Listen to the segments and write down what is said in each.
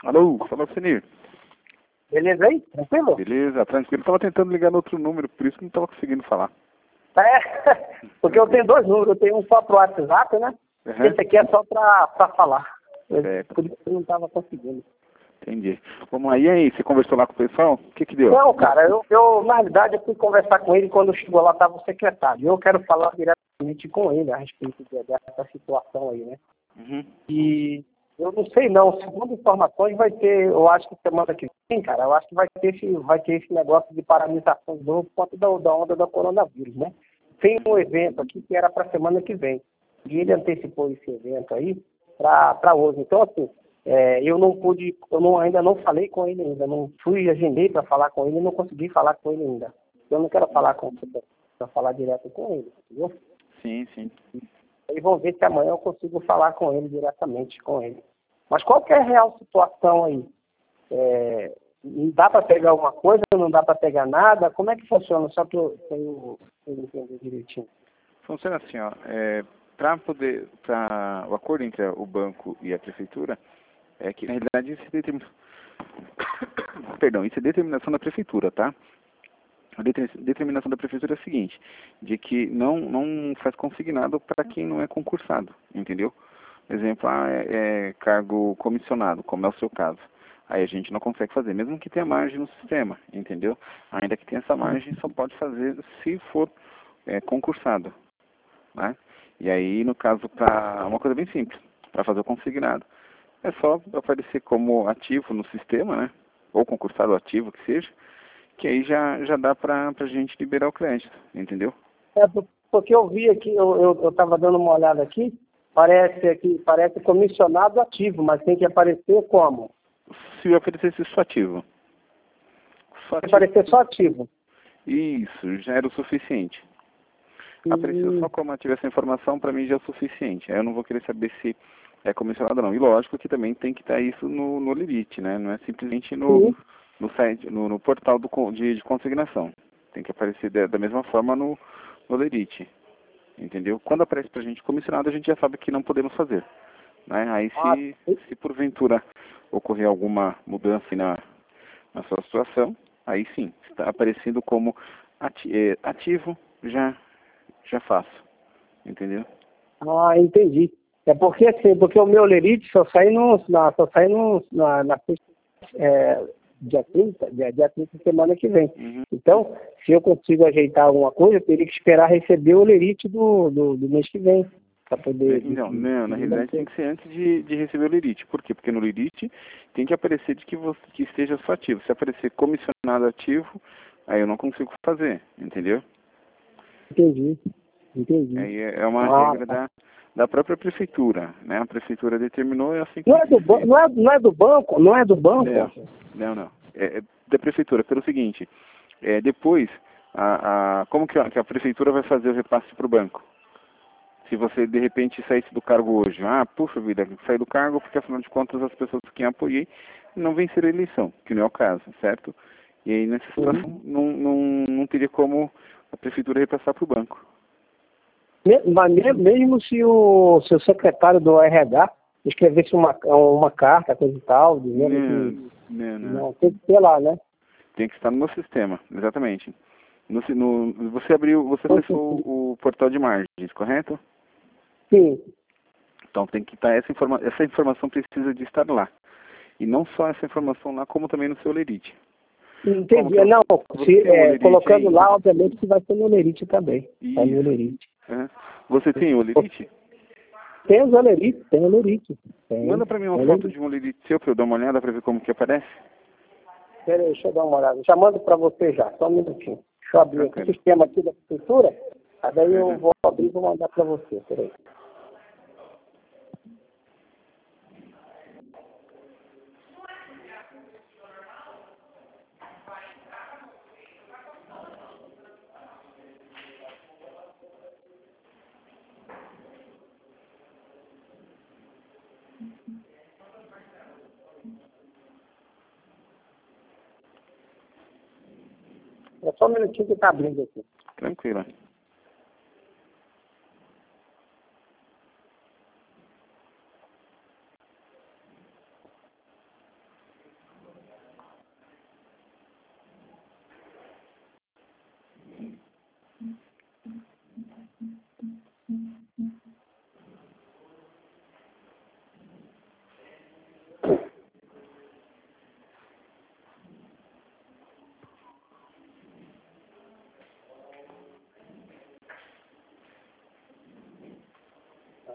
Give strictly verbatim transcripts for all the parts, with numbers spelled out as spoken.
Alô, fala Senir. Beleza aí? Tranquilo? Beleza, tranquilo. Tava tentando ligar no outro número, por isso que não tava conseguindo falar. É, porque eu tenho dois números, eu tenho um só pro WhatsApp, né? Uhum. Esse aqui é só pra, pra falar. Eu, Certo. por isso que eu não tava conseguindo. Entendi. Vamos lá, e aí, você conversou lá com o pessoal? O que que deu? Não, cara, eu, eu na realidade eu fui conversar com ele quando chegou lá estava o secretário. Eu quero falar diretamente com ele a respeito de- dessa situação aí, né? Uhum. E eu não sei não, segundo informações vai ter, eu acho que semana que vem, cara, eu acho que vai ter esse, vai ter esse negócio de paralisação de novo por conta da, da onda da coronavírus, né? Tem um evento aqui que era para semana que vem. E ele antecipou esse evento aí para hoje. Então, assim, é, eu não pude, eu não, ainda não falei com ele ainda, não fui, agendei para falar com ele e não consegui falar com ele ainda. Eu não quero falar com você para falar direto com ele, entendeu? Sim, sim. Aí vamos ver se amanhã eu consigo falar com ele diretamente com ele. Mas qual que é a real situação aí? É, não dá para pegar alguma coisa, não dá para pegar nada? Como é que funciona? Só para eu, pra eu, pra eu entender direitinho. Funciona assim, ó. É, para poder, para o acordo entre o banco e a prefeitura, é que na realidade isso é determin... Perdão, isso é determinação da prefeitura, tá? A deter- determinação da prefeitura é a seguinte, de que não, não faz consignado para quem não é concursado, entendeu? Exemplo, ah, é, é cargo comissionado, como é o seu caso. Aí a gente não consegue fazer, mesmo que tenha margem no sistema, entendeu? Ainda que tenha essa margem, só pode fazer se for é, concursado, né? E aí, no caso, para uma coisa bem simples, para fazer o consignado, é só aparecer como ativo no sistema, né? Ou concursado ativo, que seja, que aí já, já dá para a gente liberar o crédito, entendeu? É, por- porque eu vi aqui, eu estava dando uma olhada aqui, parece aqui, parece comissionado ativo, mas tem que aparecer como? Se oferecesse só ativo. Só Tem que ativo. aparecer só ativo. Isso, já era o suficiente. Apareceu Hum, só como ativo essa informação, para mim já é o suficiente. Aí eu não vou querer saber se é comissionado ou não. E lógico que também tem que estar isso no, no Lerite, né? Não é simplesmente no, sim. no site, no, no portal do, con- de, de consignação. Tem que aparecer da, da mesma forma no, no Lerite. Entendeu? Quando aparece pra gente comissionado, a gente já sabe que não podemos fazer. Né? Aí Ah, se, se porventura ocorrer alguma mudança aí na, na sua situação, aí sim, está aparecendo como ati eh, ativo, já, já faço. Entendeu? ah, entendi. É porque assim, porque o meu lerite só sai no, na, só sai no, na, na é, dia trinta, dia, dia trinta semana que vem. Uhum. Então, se eu consigo ajeitar alguma coisa, eu teria que esperar receber o lerite do, do, do mês que vem. Para poder. De, Não, de, não, na de realidade tem manter. que ser antes de, de receber o Lerite. Por quê? Porque no Lerite tem que aparecer de que você que esteja só ativo. Se aparecer comissionado ativo, aí eu não consigo fazer, entendeu? Entendi, entendi. Aí é é uma Ah, regra tá. da, da própria prefeitura, né? A prefeitura determinou e é assim que Não tem é que do, ser ban- feito. não é, não é do banco? Não é do banco? Não, não, não. É, é da prefeitura, pelo seguinte, é, depois, a, a, como que a, que a prefeitura vai fazer o repasse para o banco? Se você, de repente, saísse do cargo hoje, ah, puxa vida, saí do cargo porque, afinal de contas, as pessoas que eu apoiei não venceram a eleição, que não é o caso, certo? E aí, nessa Uhum. situação, não, não, não teria como a prefeitura repassar para o banco. Me- Mas me- mesmo se o seu secretário do R H escrevesse uma, uma carta, coisa e tal, dizendo Não, que não, não. não tem que ter lá, né? Tem que estar no meu sistema, exatamente. No, si- no, você abriu, você acessou o portal de margens, correto? Sim, Então tem que estar essa informação, essa informação precisa de estar lá. E não só essa informação lá, como também no seu Lerite. Como entendi. que é o, Não, você se, tem o é, Lerite colocando aí? lá, obviamente que vai ser no Lerite também. Tá no Isso. Lerite. Aham. Você tem o Lerite? Tem o Lerite, tem o Lerite. Manda Tem, pra mim uma tem o foto Lerite. de um Lerite seu pra eu dar uma olhada pra ver como que aparece. Pera aí, deixa eu dar uma olhada. Já mando para você já, só um minutinho. Deixa eu abrir aqui o Tranquilo. sistema aqui da prefeitura. Aí daí eu Uhum. vou abrir e vou mandar para você. Peraí. É só um minutinho que está abrindo aqui. Tranquilo.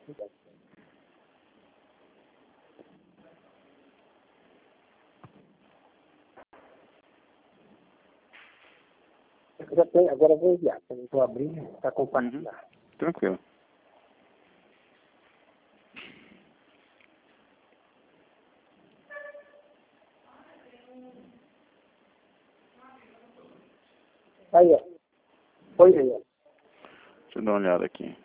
Já tem, agora eu vou enviar. Eu vou abrir para compartilhar. Uhum. Tranquilo. Aí, ó. Foi aí, ó. Deixa eu dar uma olhada aqui.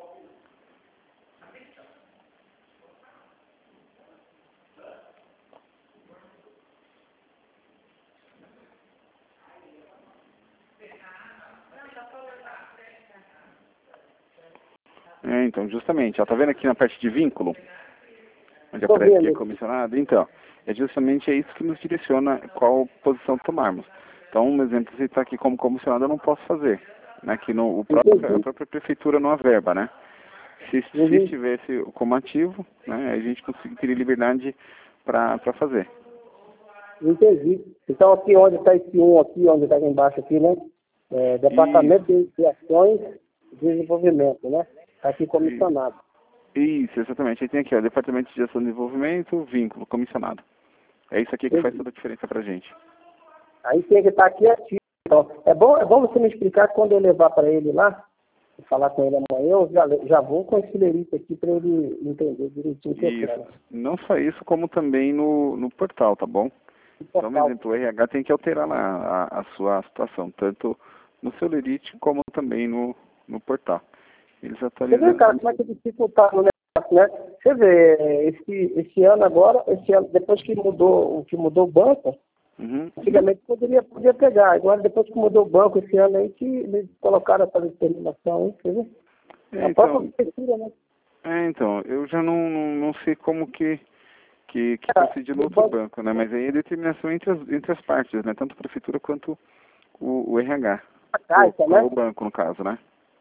É, então, justamente, ó, tá vendo aqui na parte de vínculo? Onde Tô aparece que é vendo. comissionado? Então, é justamente é isso que nos direciona qual posição tomarmos. Então, um exemplo, se está aqui como comissionado, eu não posso fazer. Né? Que no, o próprio, a própria prefeitura não averba, né? Se, se Uhum. estivesse como ativo, né, a gente conseguiria teria liberdade para fazer. Entendi. Então aqui onde está esse um aqui, onde está aqui embaixo aqui, né? É, Departamento de, de Ações e Desenvolvimento, né? Está aqui comissionado. Isso, exatamente. Aí tem aqui, ó, Departamento de Ação e Desenvolvimento, vínculo, comissionado. É isso aqui que faz toda a diferença pra gente. Aí tem que estar aqui ativo. Então, é bom, é bom você me explicar quando eu levar para ele lá, falar com ele amanhã, eu já, já vou com esse lerite aqui para ele entender direitinho o que eu Isso. quero. Não só isso, como também no, no portal, tá bom? Só um exemplo, o R H tem que alterar lá a, a sua situação, tanto no seu lerite como também no, no portal. Eles Você atualizam. vê, cara, como é que dificultar no negócio, né? Você vê, esse, esse ano agora, esse ano, depois que mudou, que mudou o banco, Uhum. antigamente poderia, podia pegar. Agora, depois que mudou o banco esse ano aí, que eles colocaram essa determinação aí, quer ver? É, A então, própria prefeitura, né? é, então, eu já não, não, não sei como que, que, que É, procede no o outro banco- banco, né? Mas aí é determinação entre as, entre as partes, né? Tanto a prefeitura quanto o, o R H. A Caixa, o, né? o banco, no caso, né?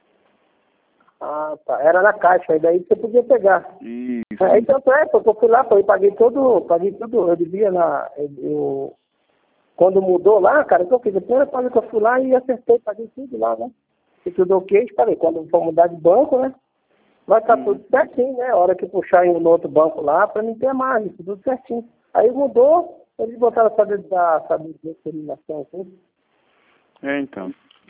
Ah, tá. Era na Caixa, e daí você podia pegar. Isso. Aí tanto é, porque eu fui lá, foi, paguei todo, paguei tudo, eu devia na. Eu, eu- quando mudou lá, cara, o que eu fiz? A primeira coisa que eu fui lá e acertei, paguei tudo lá, né? E tudo ok, falei, quando for mudar de banco, né? Vai estar Hum. tudo certinho, né? A hora que puxar em um outro banco lá, para não ter mais, tudo certinho. Aí mudou, eles botaram essa, da- essa determinação assim. É, então.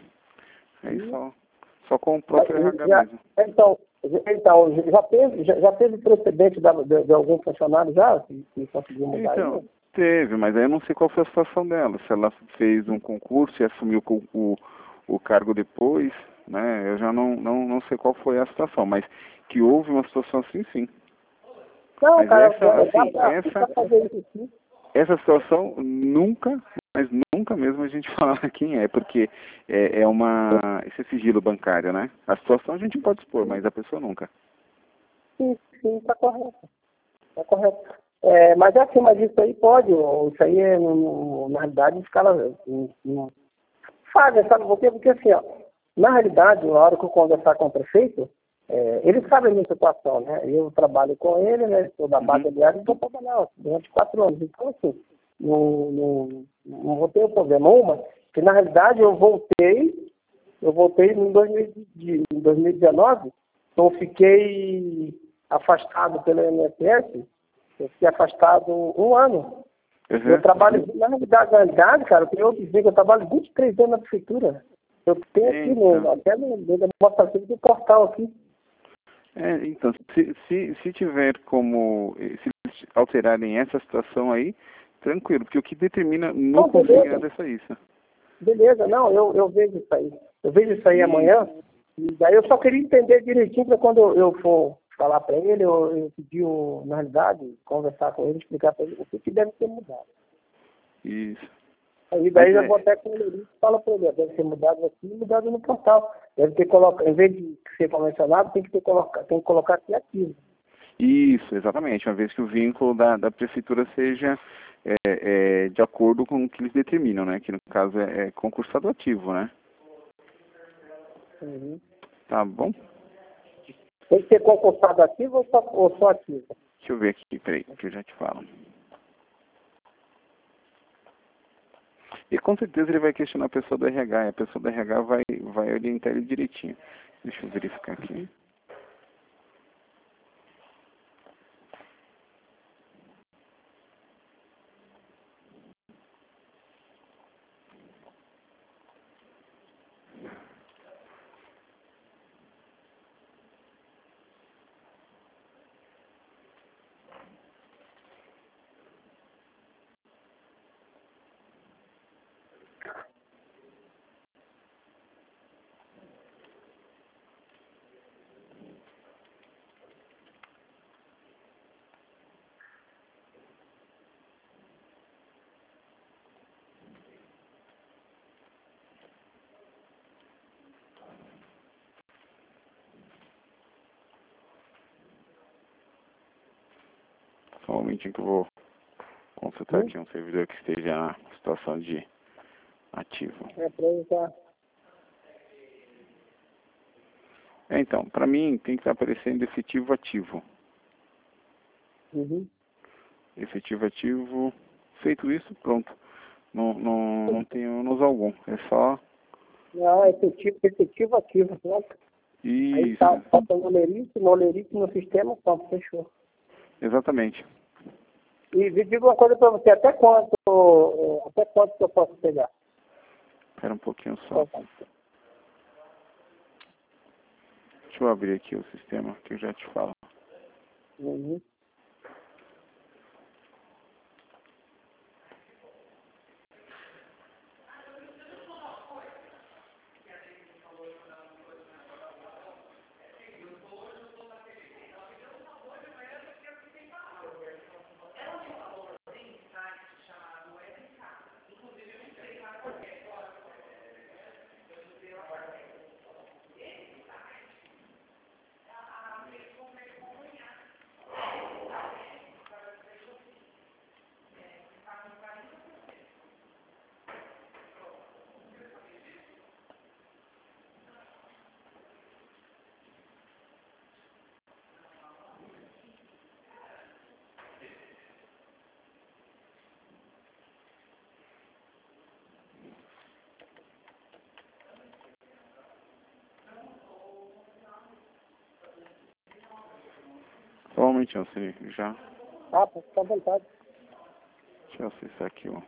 Aí E só, só com o próprio R H já, mesmo. então, então, já teve, já, já teve precedente da- de, de algum funcionário já que, que conseguiu mudar Então, isso? teve, mas aí eu não sei qual foi a situação dela. Se ela fez um concurso e assumiu o, o, o cargo depois, né? Eu já não, não, não sei qual foi a situação, mas que houve uma situação assim, sim. Não, Mas cara, essa, dá assim, pra, dá pra essa, fazer isso sim. essa situação nunca, mas nunca mesmo a gente fala quem é, porque é, é uma, esse é sigilo bancário, né? A situação a gente pode expor, mas a pessoa nunca. Sim, sim, tá correto. Tá correto. É, mas assim, mas isso aí pode, ó, isso aí é, no- no- na realidade, os caras não- não fazem, sabe por quê? Porque assim, ó, na realidade, na hora que eu conversar com o prefeito, é, ele sabe a minha situação, né? Eu trabalho com ele, né? Sou da base Uhum. aliada e vou trabalhar ó, durante quatro anos. Então, assim, não, não, não vou ter problema uma, que na realidade eu voltei, eu voltei em, dois mil, de- em dois mil e dezenove, então fiquei afastado pelo I N S S, eu fiquei afastado um ano. Eu Uhum. trabalho, na realidade, na realidade, cara, eu tenho outro dizer que eu trabalho vinte e três anos na prefeitura. Eu tenho aqui, no, Então, até no, no demonstrativo do portal aqui. é, então se, se, se tiver como, eh, se eles alterarem essa situação aí, tranquilo, porque o que determina no Não, beleza, consignado é só isso. beleza, não, eu, eu vejo isso aí. Eu vejo isso aí E, amanhã, e daí eu só queria entender direitinho para quando eu, eu for falar para ele, eu, eu pedir, o, na realidade, conversar com ele, explicar para ele o que, que deve ser mudado. isso. Aí Mas daí eu vou é, até com ele e fala para ele, ó, deve ser mudado aqui e mudado no portal. Deve ter colocado, em vez de ser convencionado, tem que ter colocar, tem que colocar aqui ativo. isso, exatamente, uma vez que o vínculo da, da prefeitura seja é, é, de acordo com o que eles determinam, né? Que no caso é, é concursado ativo, né? Uhum. Tá bom? Tem que ser concursado ativo ou só, ou só ativo? Deixa eu ver aqui, peraí, que eu já te falo. E com certeza ele vai questionar a pessoa do R H, e a pessoa do R H vai, vai orientar ele direitinho. Deixa eu verificar aqui. momentinho que eu vou consultar Hum? aqui um servidor que esteja na situação de ativo. É para usar. É, então, para mim tem que estar aparecendo efetivo ativo. Uhum. Efetivo ativo. Feito isso, pronto. Não, não, não tenho ônus algum. É só Não, efetivo, efetivo ativo, pronto. Aí tá, isso. falta o olerice, no olerice no sistema, pronto, fechou. Exatamente. E me diga uma coisa para você, até quanto, até quanto que eu posso pegar? Espera um pouquinho só. Deixa eu abrir aqui o sistema que eu já te falo. Uhum. Só um momentinho, você já. Ah, pode ficar à vontade. Deixa eu acessar aqui, ó.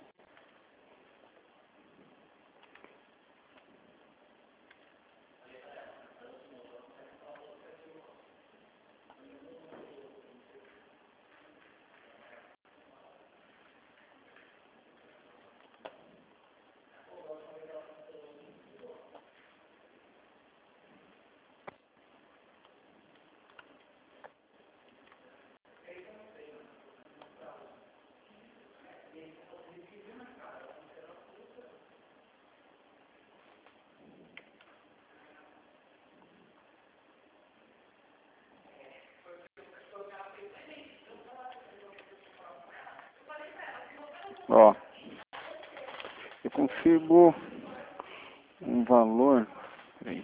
Ó, eu consigo um valor, peraí,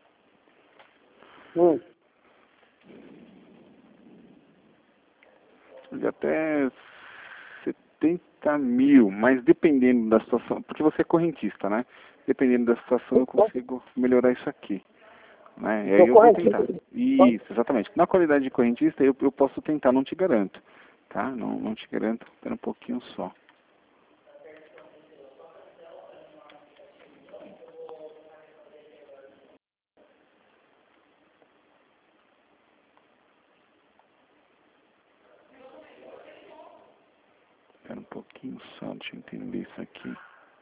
Hum. de até setenta mil, mas dependendo da situação, porque você é correntista, né? Dependendo da situação eu consigo melhorar isso aqui, né? E aí Sou eu vou correntista. tentar. Isso, exatamente. Na qualidade de correntista eu, eu posso tentar, não te garanto, tá? Não, não te garanto, espera um pouquinho só. Espera um pouquinho só, deixa eu entender isso aqui.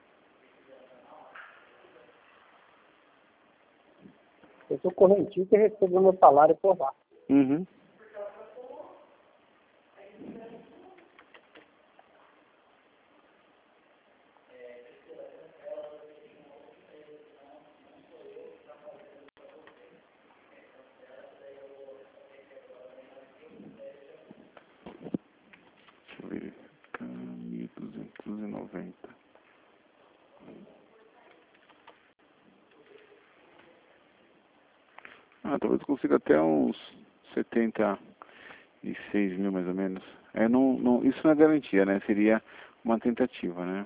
Eu sou correntista e recebo meu salário por lá. Uhum. Deixa eu verificar, mil duzentos e noventa. Ah, talvez eu consiga até uns setenta e seis mil mais ou menos. É, não, não, isso não é garantia, né? Seria uma tentativa, né?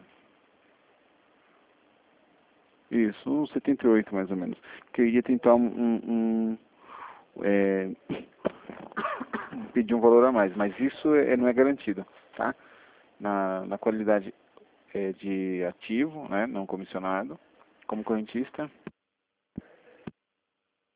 Isso, uns setenta e oito mais ou menos. Porque eu ia tentar um, um, um é, pedir um valor a mais, mas isso é, não é garantido, tá? Na, na qualidade é, de ativo, né? Não comissionado, como correntista.